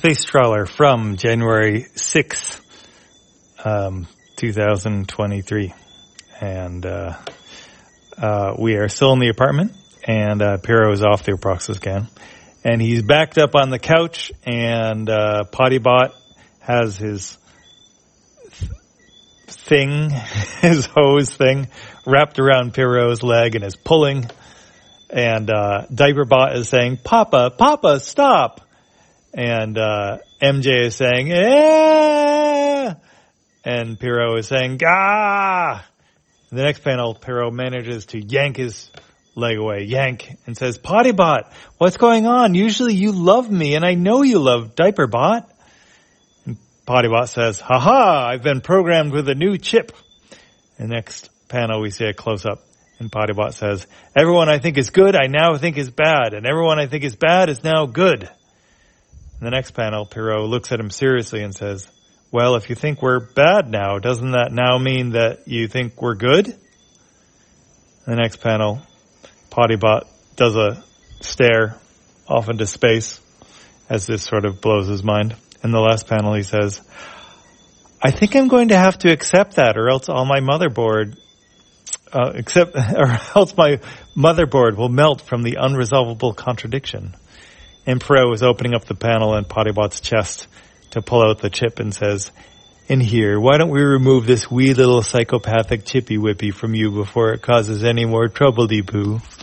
Space Trawler from January 6th, 2023. And we are still in the apartment, and Piro is off the Aproxa scan. And he's backed up on the couch, and Pottybot has his thing, his hose thing, wrapped around Piro's leg and is pulling. And Diaperbot is saying, Papa, Papa, stop. And MJ is saying, eh. And Piro is saying, gah. In the next panel, Piro manages to yank his leg away, and says, Pottybot, what's going on? Usually you love me, and I know you love Diaperbot. And Pottybot says, haha, I've been programmed with a new chip. In the next panel, we see a close-up, and Pottybot says, everyone I think is good, I now think is bad, and everyone I think is bad is now good. In the next panel, Piro looks at him seriously and says, well, if you think we're bad now, doesn't that now mean that you think we're good? In the next panel, Pottybot does a stare off into space as this sort of blows his mind. In the last panel, he says, I think I'm going to have to accept that, or else all my motherboard, or else my motherboard will melt from the unresolvable contradiction. And Piro is opening up the panel in Pottybot's chest to pull out the chip and says, in here, why don't we remove this wee little psychopathic chippy whippy from you before it causes any more trouble, Deepoo?